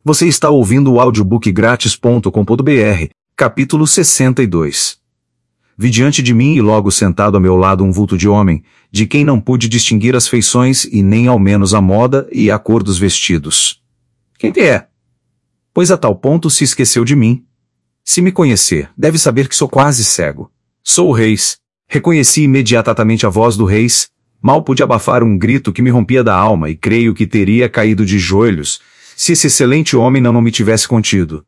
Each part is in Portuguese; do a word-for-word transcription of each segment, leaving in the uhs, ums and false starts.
Você está ouvindo o audiobook grátis ponto com ponto br, capítulo sessenta e dois. Vi diante de mim e logo sentado a meu lado um vulto de homem, de quem não pude distinguir as feições e nem ao menos a moda e a cor dos vestidos. Quem te é? Pois a tal ponto se esqueceu de mim. Se me conhecer, deve saber que sou quase cego. Sou o Reis. Reconheci imediatamente a voz do Reis. Mal pude abafar um grito que me rompia da alma e creio que teria caído de joelhos, se esse excelente homem não, não me tivesse contido.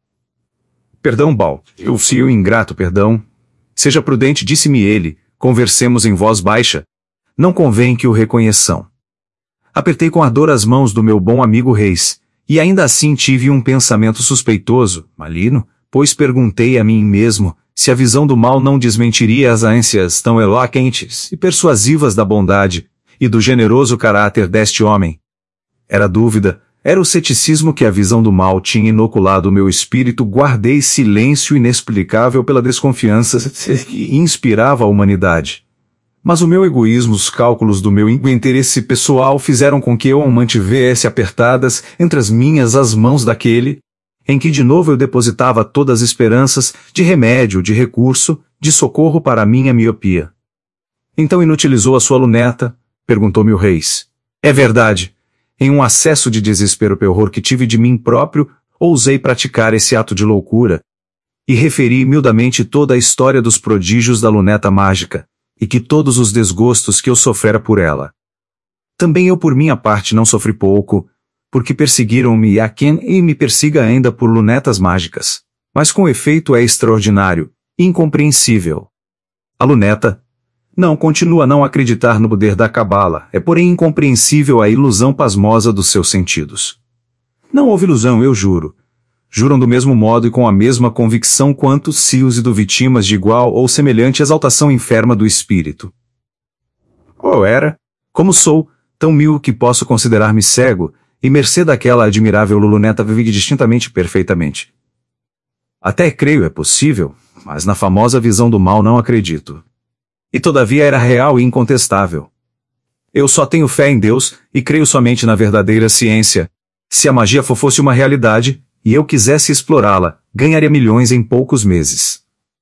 Perdão, Bal, eu fui ingrato, perdão. Seja prudente, disse-me ele, conversemos em voz baixa. Não convém que o reconheçam. Apertei com ardor as mãos do meu bom amigo Reis, e ainda assim tive um pensamento suspeitoso, maligno, pois perguntei a mim mesmo, se a visão do mal não desmentiria as ânsias tão eloquentes e persuasivas da bondade, e do generoso caráter deste homem. Era dúvida, era o ceticismo que a visão do mal tinha inoculado o meu espírito. Guardei silêncio inexplicável pela desconfiança que inspirava a humanidade. Mas o meu egoísmo, os cálculos do meu interesse pessoal fizeram com que eu o mantivesse apertadas entre as minhas as mãos daquele, em que de novo eu depositava todas as esperanças de remédio, de recurso, de socorro para a minha miopia. Então inutilizou a sua luneta? Perguntou-me o Reis. É verdade. Em um acesso de desespero pelo horror que tive de mim próprio, ousei praticar esse ato de loucura. E referi humildemente toda a história dos prodígios da luneta mágica, e que todos os desgostos que eu sofrera por ela. Também eu por minha parte não sofri pouco, porque perseguiram-me a quem e me persiga ainda por lunetas mágicas. Mas com efeito é extraordinário, incompreensível. A luneta... Não, continua a não acreditar no poder da cabala, é porém incompreensível a ilusão pasmosa dos seus sentidos. Não houve ilusão, eu juro. Juram do mesmo modo e com a mesma convicção quanto cios e do vítimas de igual ou semelhante exaltação enferma do espírito. Qual era? Como sou, tão mil que posso considerar-me cego, e mercê daquela admirável luneta vive distintamente e perfeitamente. Até creio é possível, mas na famosa visão do mal não acredito. E todavia era real e incontestável. Eu só tenho fé em Deus, e creio somente na verdadeira ciência. Se a magia fosse uma realidade, e eu quisesse explorá-la, ganharia milhões em poucos meses.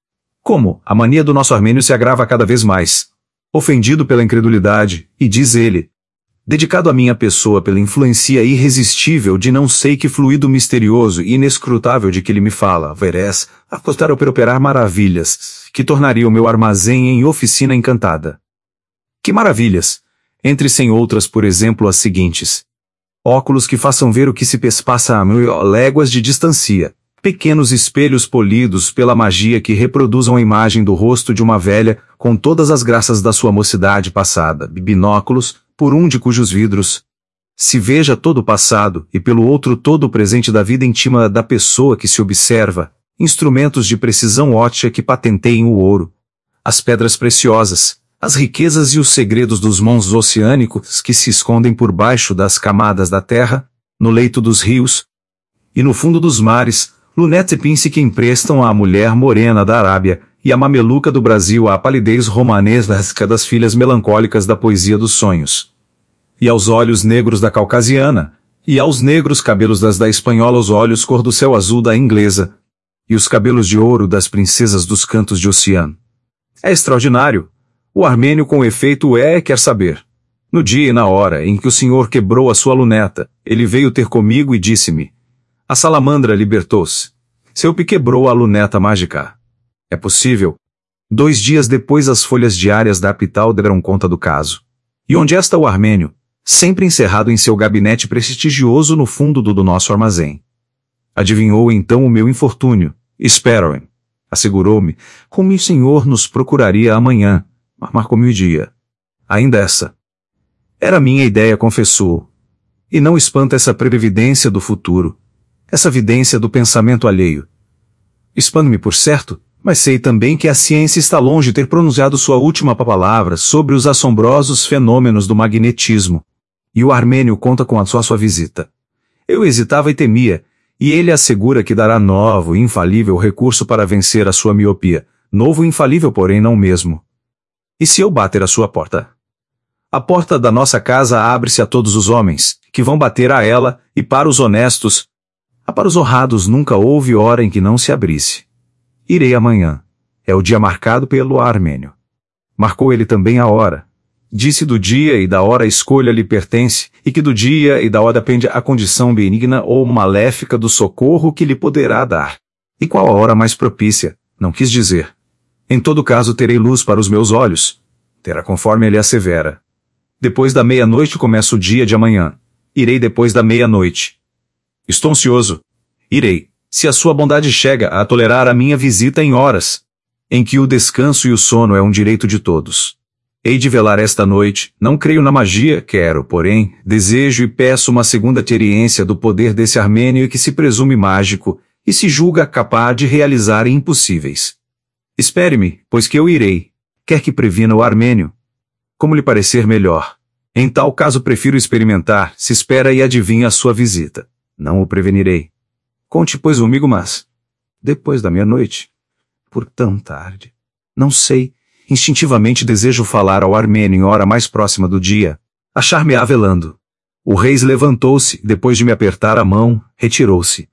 Como? A mania do nosso Armênio se agrava cada vez mais. Ofendido pela incredulidade, e diz ele, dedicado à minha pessoa pela influência irresistível de não sei que fluido misterioso e inescrutável de que ele me fala, verás, apostar para operar maravilhas, que tornaria o meu armazém em oficina encantada. Que maravilhas! Entre sem outras, por exemplo, as seguintes. Óculos que façam ver o que se passa a mil léguas de distância. Pequenos espelhos polidos pela magia que reproduzam a imagem do rosto de uma velha, com todas as graças da sua mocidade passada. Binóculos, por um de cujos vidros se veja todo o passado, e pelo outro todo o presente da vida íntima da pessoa que se observa. Instrumentos de precisão ótica que patenteiem o ouro, as pedras preciosas, as riquezas e os segredos dos montes oceânicos que se escondem por baixo das camadas da terra, no leito dos rios e no fundo dos mares, lunetas e pince que emprestam à mulher morena da Arábia e a mameluca do Brasil à palidez romanesca das filhas melancólicas da poesia dos sonhos. E aos olhos negros da caucasiana, e aos negros cabelos das da espanhola os olhos cor do céu azul da inglesa, e os cabelos de ouro das princesas dos cantos de oceano. É extraordinário. O armênio com efeito é quer saber. No dia e na hora em que o senhor quebrou a sua luneta, ele veio ter comigo e disse-me, a salamandra libertou-se. Seu pi quebrou a luneta mágica. É possível. Dois dias depois as folhas diárias da capital deram conta do caso. E onde está o armênio? Sempre encerrado em seu gabinete prestigioso no fundo do, do nosso armazém. Adivinhou então o meu infortúnio. Espero-me, assegurou-me, como o senhor nos procuraria amanhã, marcou-me o dia. Ainda essa. Era minha ideia, confessou. E não espanta essa previdência do futuro, essa vidência do pensamento alheio. Espanto-me por certo, mas sei também que a ciência está longe de ter pronunciado sua última palavra sobre os assombrosos fenômenos do magnetismo. E o armênio conta com a sua, sua visita. Eu hesitava e temia, e ele assegura que dará novo e infalível recurso para vencer a sua miopia, novo e infalível porém não mesmo. E se eu bater a sua porta? A porta da nossa casa abre-se a todos os homens, que vão bater a ela, e para os honestos, Há para os honrados nunca houve hora em que não se abrisse. Irei amanhã. É o dia marcado pelo armênio. Marcou ele também a hora. Disse do dia e da hora a escolha lhe pertence, e que do dia e da hora depende a condição benigna ou maléfica do socorro que lhe poderá dar. E qual a hora mais propícia? Não quis dizer. Em todo caso terei luz para os meus olhos. Terá conforme ele assevera. Depois da meia-noite começa o dia de amanhã. Irei depois da meia-noite. Estou ansioso. Irei, se a sua bondade chega a tolerar a minha visita em horas, em que o descanso e o sono é um direito de todos. Hei de velar esta noite, não creio na magia, quero, porém, desejo e peço uma segunda experiência do poder desse armênio que se presume mágico e se julga capaz de realizar impossíveis. Espere-me, pois que eu irei. Quer que previna o armênio? Como lhe parecer melhor. Em tal caso prefiro experimentar, se espera e adivinha a sua visita. Não o prevenirei. Conte, pois, comigo, mas... Depois da meia-noite? Por tão tarde? Não sei. Instintivamente desejo falar ao armênio em hora mais próxima do dia. Achar-me-á velando. O rei levantou-se, depois de me apertar a mão, retirou-se.